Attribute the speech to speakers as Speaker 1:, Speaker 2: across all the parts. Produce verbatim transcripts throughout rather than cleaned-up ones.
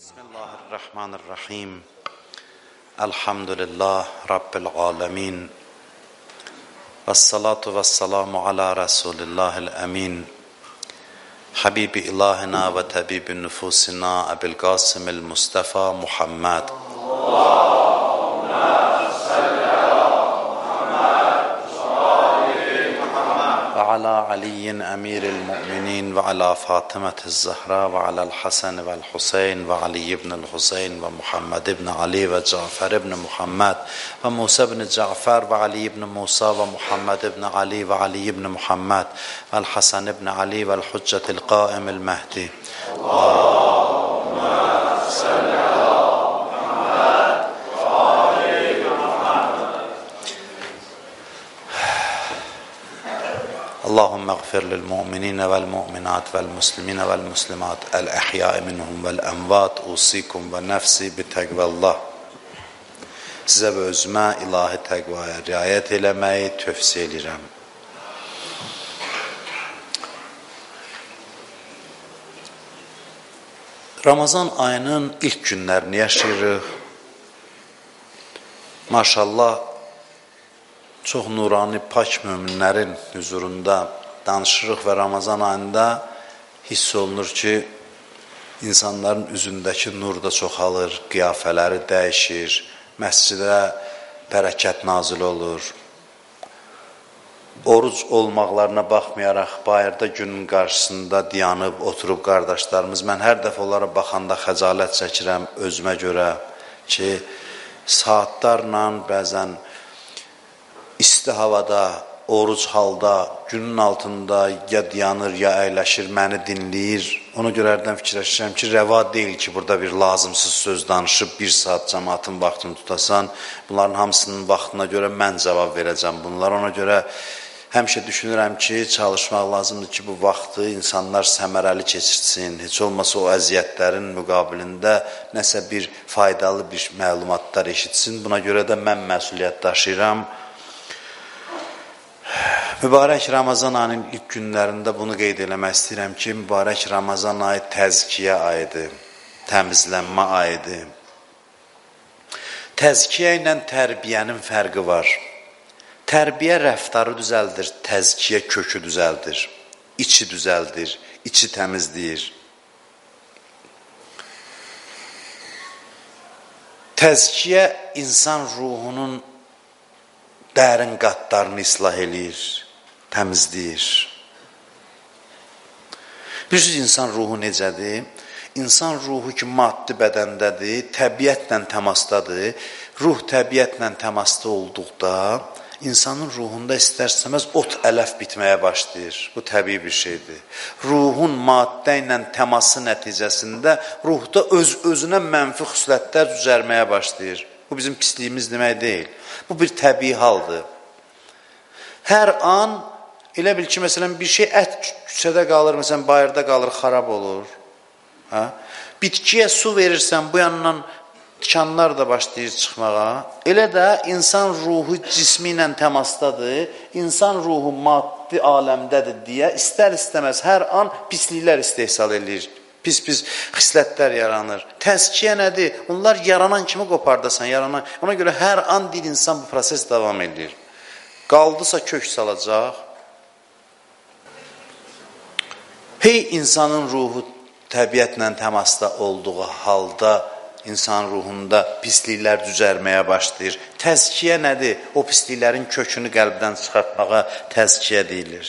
Speaker 1: Bismillahirrahmanirrahim. Elhamdülillah Rabbil alemin. Vessalatu vesselamu ala Resulillahil emin. Habibi ilahina ve tabibi nüfusina Ebil Qasimil Mustafa Muhammed. Ve ala Aliyin emiril mu'minin ve ala Fatımet'iz Zahra ve ala'l Hasan ve'l Huseyn ve Ali ibn'l Huseyn ve Muhammed ibn Ali ve Cafer ibn Muhammed ve Musa ibn Cafer ve Ali ibn Musa ve Muhammed ibn Ali ve Ali ibn Muhammed ve'l Hasan ibn Ali ve'l Huccetil Qaimil Mehdi. Allahümme salli ala Muhammed ve Ali Muhammed. Allahümme gfir lil mu'minine vel mu'minat vel muslimine vel muslimat el ehyai minhum vel envat usikum ve nefsi bi tekvallah. Sizə və özümə ilahi təqvaya riayət eləməyi tövsiyə edirəm. Ramazan ayının ilk günlərini yaşayırıq. Maşallah, çox nurani, pak möminlərin huzurunda danışırıq və Ramazan ayında hiss olunur ki, insanların üzündəki nur da çoxalır, qiyafələri dəyişir, məscidə bərəkət nazil olur. Oruc olmaqlarına baxmayaraq, bayırda günün qarşısında dayanıb, oturub qardaşlarımız, mən hər dəfə onlara baxanda xəcalət çəkirəm özümə görə ki, saatlarla bəzən isti havada, oruc halda, günün altında ya dayanır, ya əyləşir, məni dinləyir. Ona görə hərdən fikirləşirəm ki, rəva deyil ki, burada bir lazımsız söz danışıb, bir saat cəmaatın vaxtını tutasan, bunların hamısının vaxtına görə mən cavab verəcəm bunlar. Ona görə həmişə düşünürəm ki, çalışmaq lazımdır ki, bu vaxtı insanlar səmərəli keçirsin. Heç olmasa o əziyyətlərin müqabilində nəsə bir faydalı bir məlumatlar eşitsin. Buna görə də mən məsuliyyət daşıyıram. Mübarək Ramazan ayının ilk günlərində bunu qeyd eləmək istəyirəm ki, mübarək Ramazan ayı təzkiyə ayıdır, təmizlənmə ayıdır. Təzkiyə ilə tərbiyənin fərqi var. Tərbiyə rəftarı düzəldir, təzkiyə kökü düzəldir, içi düzəldir, içi təmizləyir. Təzkiyə insan ruhunun dərin qatlarını islah eləyir, təmizləyir. Bilirsiniz, insan ruhu necədir? İnsan ruhu ki, maddi bədəndədir, təbiətlə təmasdadır. Ruh təbiətlə təmasda olduqda, insanın ruhunda istər-istəməz ot ələf bitməyə başlayır. Bu təbii bir şeydir. Ruhun maddə ilə təması nəticəsində ruhda öz-özünə mənfi xüsusiyyətlər düzəlməyə başlayır. Bu bizim pisliyimiz demək deyil. Bu bir təbii haldır. Hər an, elə bil ki, məsələn, bir şey ət küçədə qalır, məsələn, bayırda qalır, xarab olur. Hə? Bitkiyə su verirsən, bu yandan tikanlar da başlayır çıxmağa. Elə də insan ruhu cismi ilə təmasdadır, insan ruhu maddi aləmdədir deyə istər-istəməz hər an pisliklər istehsal edir. Pis-pis xislətlər yaranır. Təzkiyə nədir? Onlar yaranan kimi qopardasan, yaranan. Ona görə hər an dil insan bu proses davam edir. Qaldısa kök salacaq. Hey insanın ruhu təbiətlə təmasda olduğu halda insan ruhunda pisliklər düzəlməyə başlayır. Təzkiyə nədir? O pisliklərin kökünü qəlbdən çıxartmağa təzkiyə deyilir.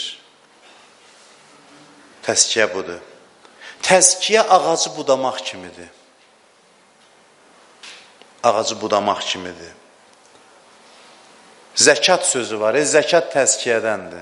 Speaker 1: Təzkiyə budur. Təzkiyə ağacı budamaq kimidir. Ağacı budamaq kimidir. Zəkat sözü var, e, zəkat təzkiyədəndir.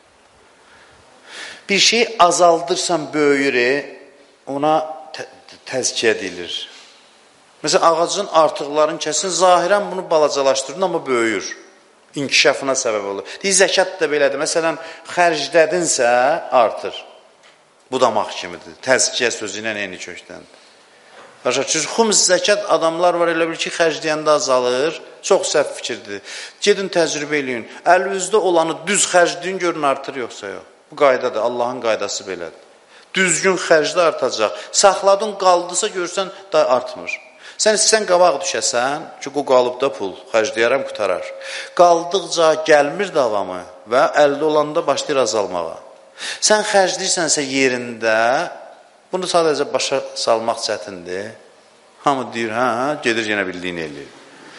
Speaker 1: Bir şey azaldırsan böyüyür, ona təzkiyə deyilir. Məsələn, ağacın artıqlarını kəsin, zahirən bunu balacalaşdırır, amma böyüyür. İnkişafına səbəb olur. Deyir, zəkat da belədir. Məsələn, xərclədinsə artır. Budamaq kimidir. Təzkiyə sözü ilə eyni kökdəndir. Başa düşürsünüz, xums zəkat adamlar var, elə bil ki, xərcləyəndə azalır. Çox səhv fikirdir. Gedin təcrübə eləyin. Əlinizdə olanı düz xərcləyin, görün artır yoxsa yox. Bu qaydadır, Allahın qaydası belədir. Düzgün xərcdə artacaq. Saxladın, qaldısa görsən da artmır. Sən istəsən qabaq düşəsən ki, o qalıbda pul xərcləyərəm, qutarar. Qaldıqca gəlmir davamı və əldə olanda başlayır azalmağa. Sən xərcləyirsənsə yerində, bunu sadəcə başa salmaq çətindir. Hamı deyir, hə, gedir yenə bildiyini eləyir.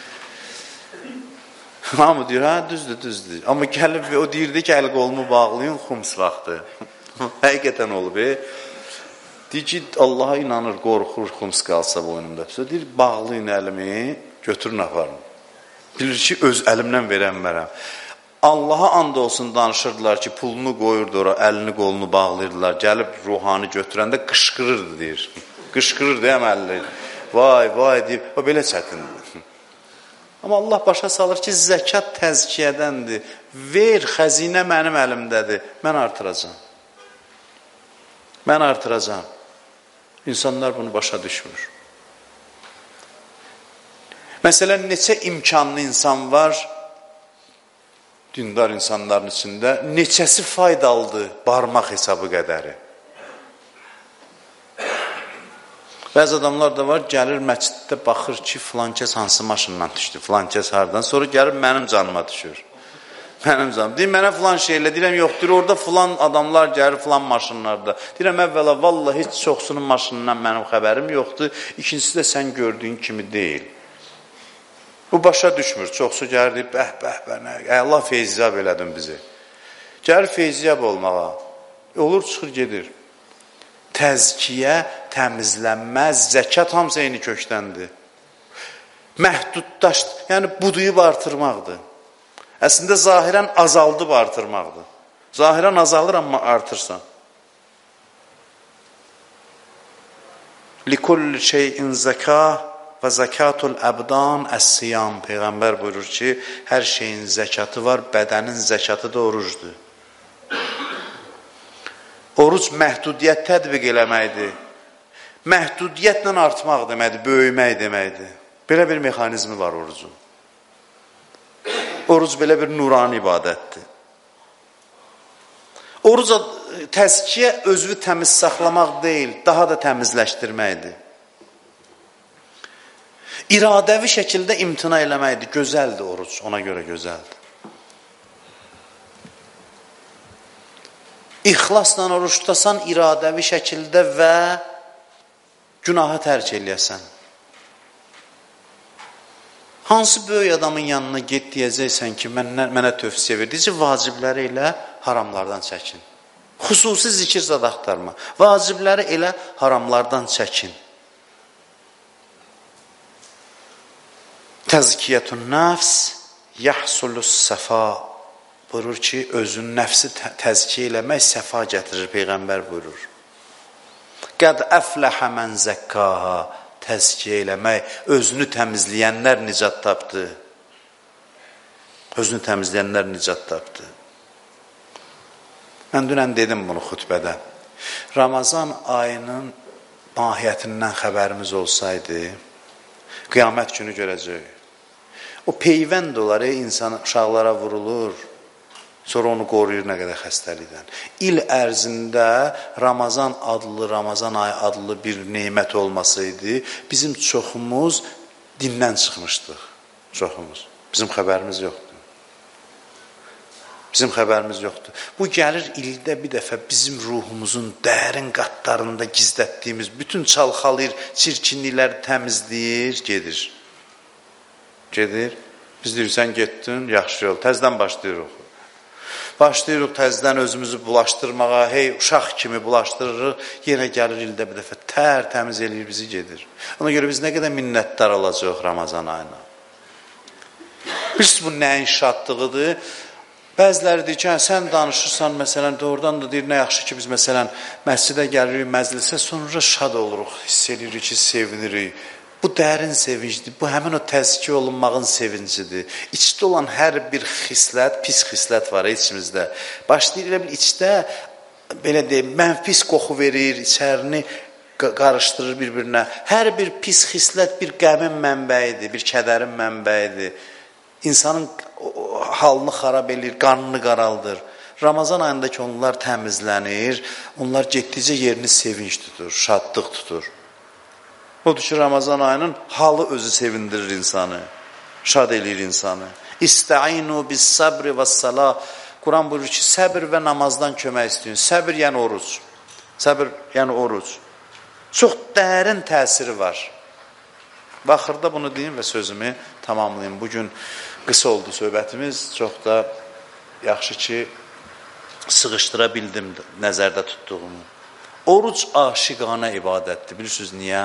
Speaker 1: Hamı deyir, hə, düzdür, düzdür. Amma gəlib o deyirdi ki, əl qolumu bağlayın, xums vaxtı. Həqiqətən olub, e? Deyir ki, Allaha inanır, qorxur, xums qalsa boynumda. Sonra deyir, bağlayın əlimi, götürün, aparın. Bilir ki, öz əlimdən verənmərəm. Allaha and olsun danışırdılar ki, pulunu qoyurdu ora, əlini, qolunu bağlayırdılar. Gəlib ruhanı götürəndə qışqırırdı, deyir. Qışqırırdı, əməlli. Vay, vay, deyir. O, belə çətindir. Amma Allah başa salır ki, zəkat təzkiyədəndir. Ver, xəzinə mənim əlimdədir. Mən artıracam. Mən artıracam. İnsanlar bunu başa düşmür. Məsələn, neçə imkanlı insan var, dindar insanların içində, neçəsi faydalıdır barmaq hesabı qədəri. Bəzi adamlar da var, gəlir məsciddə baxır ki, filan kəs hansı maşından düşdü, filan kəs hardan, sonra gəlir mənim canıma düşür. Mənim canım. Deyir, mənə filan şeylə, deyirəm, yoxdur, orada filan adamlar gəlir filan maşınlarda. Deyirəm, əvvəla, vallahi heç çoxsunun maşınından mənim xəbərim yoxdur, ikincisi də sən gördüyün kimi deyil. Bu başa düşmür, çoxsu gəlir, deyir, bəh, bəh, bəh, Allah feyziyab elədin bizi. Gəlir feyziyab olmağa, olur, çıxır, gedir. Təzkiyə, təmizlənməz, zəkat hamısı eyni kökdəndir. Məhduddaş, yəni buduyub artırmaqdır. Əslində zahirən azaldıb artırmaqdır. Zahirən azalır, amma artırsan. Likulli şeyin zəkah və zəkatul əbdan əs-siyam. Peyğəmbər buyurur ki, hər şeyin zəkatı var, bədənin zəkatı da orucdur. Oruc məhdudiyyət tədbiq eləməkdir. Məhdudiyyətlə artmaq deməkdir, böyümək deməkdir. Belə bir mexanizmi var orucun. Oruc belə bir nurani ibadətdir. Oruc təzkiyə özünü təmiz saxlamaq deyil, daha da təmizləşdirməkdir. İradəvi şəkildə imtina eləməkdir, gözəldir oruc, ona görə gözəldir. İxlasla oruç tutasan, iradəvi şəkildə və günahı tərk eləyəsən. Hansı böyük adamın yanına get deyəcəksən ki, mənə, mənə tövsiyə verdikcə vacibləri elə, haramlardan çəkin. Xüsusi zikir zad axtarma. Vacibləri elə, haramlardan çəkin. Təzkiyyətun nəfs yəhsulus səfa. Buyurur ki, özün nəfsi təzkiyə eləmək səfa gətirir, Peyğəmbər buyurur. Qəd əfləhə mən zəkkaha. Təzkiyə eləmək, özünü təmizləyənlər nicat tapdı. Özünü təmizləyənlər nicat tapdı. Mən dünən dedim bunu xütbədə. Ramazan ayının mahiyyətindən xəbərimiz olsaydı, qiyamət günü görəcək. O peyvənd olar, insan uşaqlara vurulur, sonra onu qoruyur nə qədər xəstəlikdən. İl ərzində Ramazan adlı, Ramazan ayı adlı bir neymət olmasaydı, bizim çoxumuz dindən çıxmışdıq. Çoxumuz. Bizim xəbərimiz yoxdur. Bizim xəbərimiz yoxdur. Bu gəlir ildə bir dəfə bizim ruhumuzun dərin qatlarında gizlətdiyimiz, bütün çalxalayır, çirkinlikləri təmizləyir, gedir. Gedir. Biz deyirik, sən getdin, yaxşı yol, təzdən başlayırıq. Başlayırıq təzdən özümüzü bulaşdırmağa, hey, uşaq kimi bulaşdırırıq, yenə gəlir ildə bir dəfə, tər təmiz eləyir, bizi gedir. Ona görə biz nə qədər minnətdar olacaq Ramazan ayına. Biz bu nəyin şadlığıdır? Bəziləri deyir ki, hə, sən danışırsan, məsələn, doğrudan da deyir, nə yaxşı ki, biz məsələn, məscidə gəlirik, məclisə, sonra şad oluruq, hiss edirik ki, sevinirik. Bu dərin sevincdir, bu həmin o təzkiyə olunmağın sevincidir. İçdə olan hər bir xislət, pis xislət var içimizdə. Başlayır elə bir içdə, belə deyim, mənfis qoxu verir, içərini qarışdırır bir-birinə. Hər bir pis xislət bir qəmin mənbəyidir, bir kədərin mənbəyidir. İnsanın halını xarab edir, qanını qaraldır. Ramazan ayındakı onlar təmizlənir, onlar getdikcə yerini sevinç tutur, şadlıq tutur. Odur ki, Ramazan ayının halı özü sevindirir insanı, şad edir insanı. İstəinu bis sabri və salah. Quran buyurur ki, səbir və namazdan kömək istəyin. Səbir yəni oruc. Səbir yəni oruc. Çox dərin təsiri var. Baxırda bunu deyim və sözümü tamamlayayım. Bugün qısa oldu söhbətimiz. Çox da yaxşı ki, sığışdıra bildim nəzərdə tutduğumu. Oruc aşiqanə ibadətdir. Bilirsiniz niyə?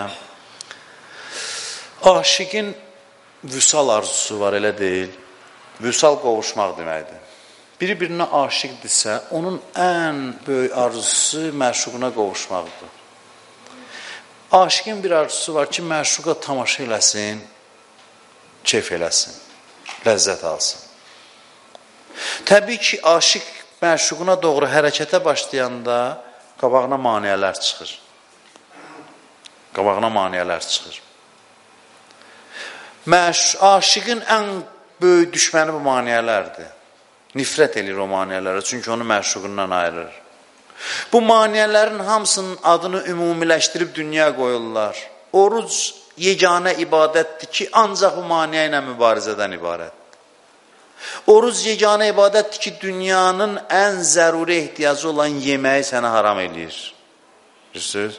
Speaker 1: Aşiqin vüsal arzusu var, elə deyil. Vüsal qovuşmaq deməkdir. Biri-birinə aşiqdirsə, onun ən böyük arzusu məşuquna qovuşmaqdır. Aşiqin bir arzusu var ki, məşuqa tamaşa eləsin, keyf eləsin, ləzzət alsın. Təbii ki, aşiq məşuquna doğru hərəkətə başlayanda qabağına maniyələr çıxır. Qabağına maniyələr çıxır. Məş, aşiqin ən böyük düşməni bu maniyələrdir. Nifrət edir o maniyələrə, çünki onu məşuqundan ayırır. Bu maniyələrin hamısının adını ümumiləşdirib dünya qoyurlar. Oruc yeganə ibadətdir ki, ancaq bu maniyə ilə mübarizədən ibarətdir. Oruc yeganə ibadətdir ki, dünyanın ən zəruri ehtiyacı olan yeməyi sənə haram eləyir. Bilirsiniz?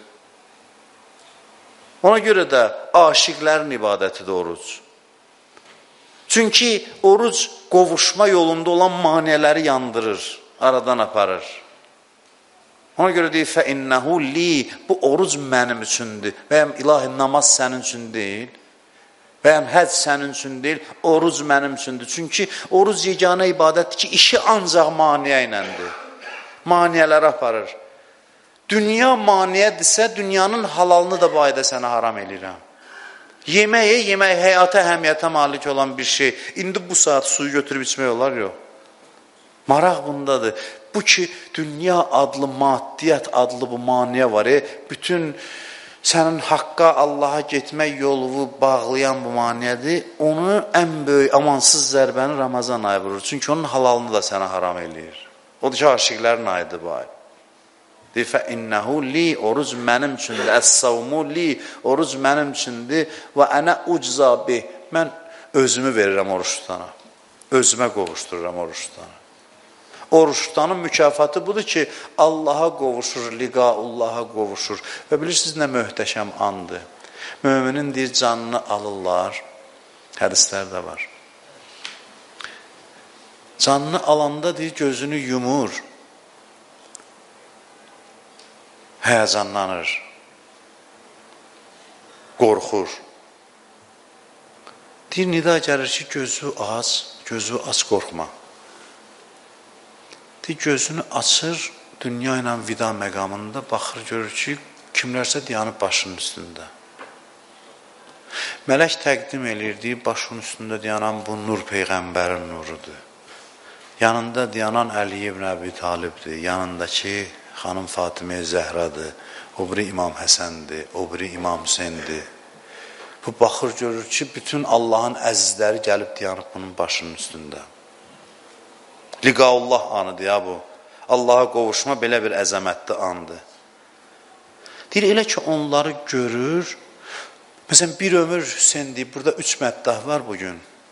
Speaker 1: Ona görə də aşiqlərin ibadətidir oruc. Çünki oruc qovuşma yolunda olan maniyələri yandırır, aradan aparır. Ona görə deyir, فَإِنَّهُ لِي Bu oruc mənim üçündür. Bəyəm ilahi namaz sənin üçün deyil. Bəyəm həc sənin üçün deyil, oruc mənim üçündür. Çünki oruc yeganə ibadətdir ki, işi ancaq maniyə iləndir. Maniyələri aparır. Dünya maniyədirsə, dünyanın halalını da bu ayda sənə haram eləyirəm. Yeməyə, yemək həyata əhəmiyyətə malik olan bir şey. İndi bu saat suyu götürüb içmək olar, yox. Maraq bundadır. Bu ki, dünya adlı, maddiyyət adlı bu maniyə var. E, bütün sənin haqqa, Allaha getmək yolunu bağlayan bu maniyədir. Onu ən böyük amansız zərbəni Ramazan ayı vurur. Çünki onun halalını da sənə haram eləyir. O da ki, aşiqlərin ayıdır bu ay. Deyir, فَإِنَّهُ لِي Oruc mənim üçündür. Əs-savmu li Oruc mənim üçündür. Və ənə ucza bih Mən özümü verirəm oruç tutana. Özümə qovuşdururam oruç tutana. Oruç tutanın mükafatı budur ki, Allaha qovuşur, liqaullaha qovuşur. Və bilirsiniz nə möhtəşəm andır. Müminin deyir, canını alırlar. Hədislər də var. Canını alanda deyir, gözünü yumur. Həyəcanlanır. Qorxur. Deyir, nida gəlir ki, gözü aç, gözü aç, qorxma. Deyir, gözünü açır, dünya ilə vida məqamında baxır, görür ki, kimlərsə dayanıb başının üstündə. Mələk təqdim edir, deyir, başının üstündə dayanan bu nur Peyğəmbərin nurudur. Yanında dayanan Əli ibn Əbi Talibdir, yanındakı xanım Fatimə Zəhradır, o biri İmam Həsəndir, o biri İmam Hüseyndir. Bu baxır, görür ki, bütün Allahın əzizləri gəlib dayanıb bunun başının üstündə. Liqaullah anıdır ya bu. Allaha qovuşma belə bir əzəmətli andır. Deyir, elə ki, onları görür. Məsələn, bir ömür Hüseyin deyib, burada üç məddah var bugün.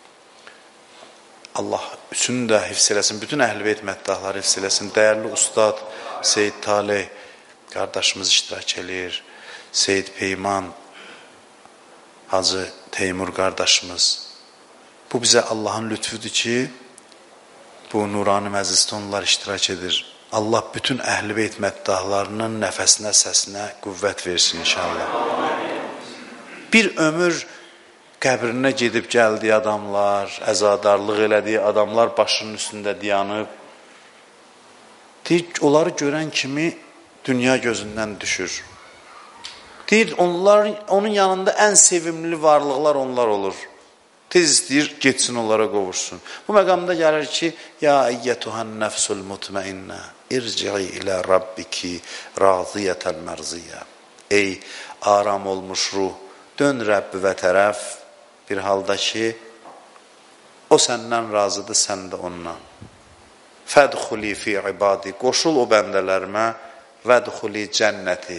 Speaker 1: Allah üçünü də hifz eləsin, bütün əhl-i beyt məddahları hifz eləsin. Dəyərli ustad Seyyid Taleh qardaşımız iştirak edir. Seyyid Peyman Hacı Teymur qardaşımız. Bu bizə Allahın lütfüdür ki, bu nurani məclisdə onlar iştirak edir. Allah bütün əhl-i beyt məddahlarının nəfəsinə, səsinə qüvvət versin inşallah. Bir ömür qəbrinə gedib gəldiyi adamlar, əzadarlıq elədiyi adamlar başının üstündə dayanıb. Deyir, onları görən kimi dünya gözündən düşür. Deyir, onlar, onun yanında ən sevimli varlıqlar onlar olur. Tez istəyir, getsin onlara qovursun. Bu məqamda gəlir ki, ya əyyətuhən nəfsul mutmainnə, irci'i ilə rabbiki raziyətəl mərziyyə. Ey aram olmuş ruh, dön Rəbbivə tərəf bir halda ki, o səndən razıdır, sən də ondan. fədxuli fi ibadi, qoşul o bəndələrimə, vədxuli cənnəti.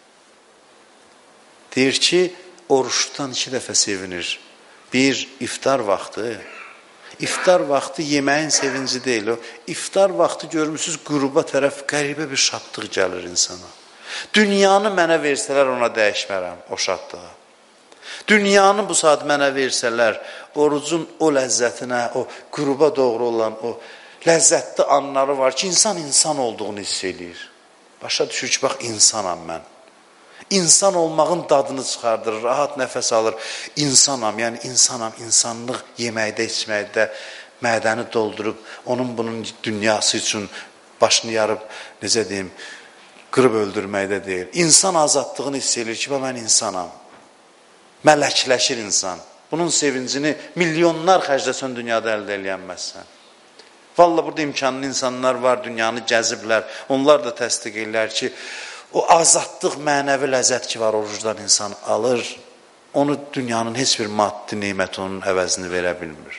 Speaker 1: Deyir ki, oruçdan iki dəfə sevinir. Bir, iftar vaxtı. İftar vaxtı yeməyin sevinci deyil. O iftar vaxtı görmüsünüz, qüruba tərəf qəribə bir şadlıq gəlir insana. Dünyanı mənə versələr ona dəyişmərəm o şadlığa. Dünyanı bu saat mənə versələr, orucun o ləzzətinə, o qüruba doğru olan o ləzzətli anları var ki, insan insan olduğunu hiss eləyir. Başa düşür ki, bax, insanam mən. İnsan olmağın dadını çıxardır, rahat nəfəs alır. İnsanam, yəni insanam, insanlıq yeməkdə, içməkdə mədəni doldurub, onun bunun dünyası üçün başını yarıb, necə deyim, qırıb öldürməkdə deyil. İnsan azadlığını hiss edir ki, mən insanam. Mələkləşir insan. Bunun sevincini milyonlar xərcləsən dünyada əldə eləyənməzsən. Vallahi burada imkanlı insanlar var, dünyanı gəziblər. Onlar da təsdiq edirlər ki, o azadlıq, mənəvi ləzzət ki var, orucdan insan alır. Onu dünyanın heç bir maddi neymət onun əvəzini verə bilmir.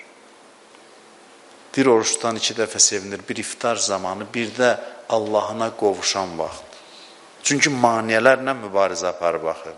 Speaker 1: Bir oruçdan iki dəfə sevinir, bir iftar zamanı, bir də Allahına qovuşan vaxt. Çünki maniyələrlə mübarizə aparır, baxır.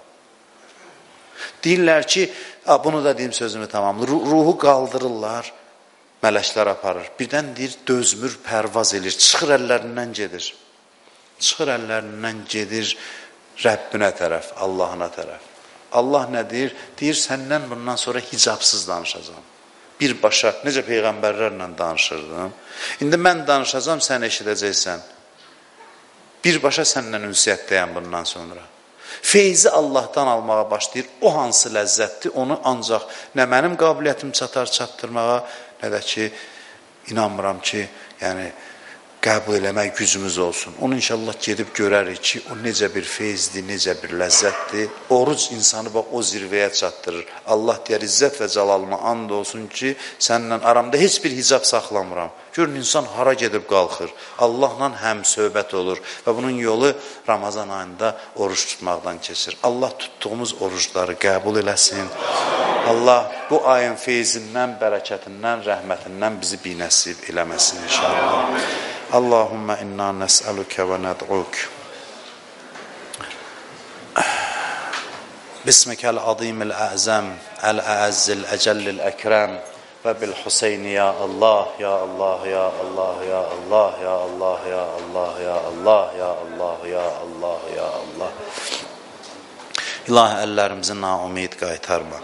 Speaker 1: Deyirlər ki, bunu da deyim sözümü tamamlı, ruhu qaldırırlar, mələklər aparır. Birdən deyir, dözmür, pərvaz edir, çıxır əllərindən gedir. Çıxır əllərindən gedir Rəbbinə tərəf, Allahına tərəf. Allah nə deyir? Deyir, səndən bundan sonra hicabsız danışacağım. Birbaşa, necə peyğəmbərlərlə danışırdım. İndi mən danışacağım, sən eşidəcəksən. Birbaşa səndən ünsiyyətdəyəm bundan sonra. Feyzi Allahdan almağa başlayır. O hansı ləzzətdir, onu ancaq nə mənim qabiliyyətim çatar çatdırmağa, nə də ki, inanmıram ki, yəni, qəbul eləmək gücümüz olsun. Onu inşallah gedib görərik ki, o necə bir feyzdir, necə bir ləzzətdir. Oruc insanı o zirvəyə çatdırır. Allah deyər, izzət və cəlalıma and olsun ki, səninlə aramda heç bir hicab saxlamıram. Görün, insan hara gedib qalxır. Allahla həm söhbət olur və bunun yolu Ramazan ayında oruç tutmaqdan keçir. Allah tutduğumuz orucları qəbul eləsin. Allah bu ayın feyzindən, bərəkətindən, rəhmətindən bizi binəsib eləməsin inşallah. Allahümmə inna nəsəlükə və nəd'uk. Bismikəl azimil əzəm, əl-əəzzil əcəllil əkrəm və bil Hüseyni ya Allah, ya Allah, ya Allah, ya Allah, ya Allah, ya Allah, ya Allah, ya Allah, ya Allah, ya Allah. İlahi, əllərimizi naumid qaytarma.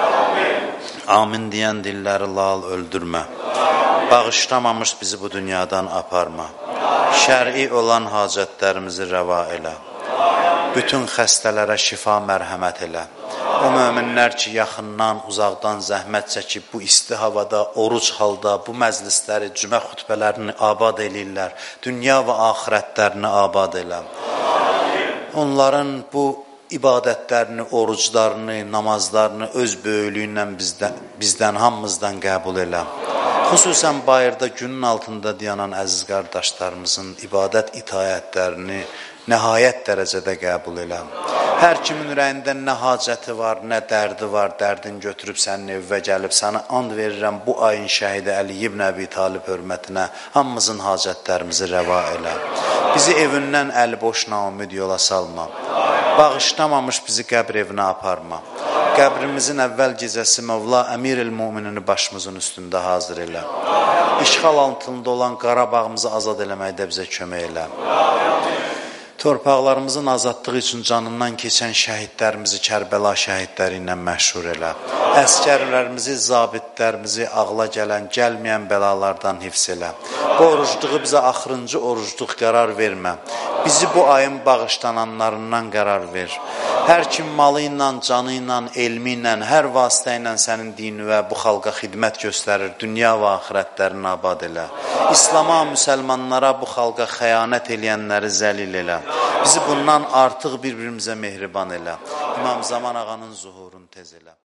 Speaker 1: Amin deyən dilləri lal öldürmə. Bağışlamamış bizi bu dünyadan aparma. Şər'i olan hacətlərimizi rəva elə. Bütün xəstələrə şifa mərhəmət elə. O möminlər ki, yaxından, uzaqdan zəhmət çəkib bu isti havada, oruc halda bu məclisləri, cümə xütbələrini abad eləyirlər. Dünya və axirətlərini abad elə. Onların bu ibadətlərini, oruclarını, namazlarını öz böyüklüyünlə bizdən, bizdən hamımızdan qəbul elə. Xüsusən bayırda günün altında dayanan əziz qardaşlarımızın ibadət itayətlərini nəhayət dərəcədə qəbul elə. Hər kimin ürəyində nə hacəti var, nə dərdi var, dərdin götürüb sənin evvə gəlib, sana and verirəm bu ayın şəhidi Əli ibn Əbi Talib hörmətinə hamımızın hacətlərimizi rəva elə. Bizi evindən əli boş naumid yola salma. Bağışlamamış bizi qəbr evinə aparma. Qəbrimizin əvvəl gecəsi Mövla Əmir-il Muminini başımızın üstündə hazır elə. İşğal altında olan Qarabağımızı azad eləməkdə bizə kömək elə. Torpaqlarımızın azadlığı üçün canından keçən şəhidlərimizi Kərbəla şəhidləri ilə məşhur elə. Əskərlərimizi, zabitlərimizi ağla gələn, gəlməyən bəlalardan hifz elə. Bu orucluğu bizə axırıncı orucluq qərar vermə. Bizi bu ayın bağışlananlarından qərar ver. Hər kim malı ilə, canı ilə, elmi ilə, hər vasitə ilə sənin dini və bu xalqa xidmət göstərir, dünya və axirətlərini abad elə. İslama, müsəlmanlara, bu xalqa xəyanət eləyənləri zəlil elə. Bizi bundan artıq bir-birimizə mehriban elə. İmam Zaman ağanın zuhurunu tez elə.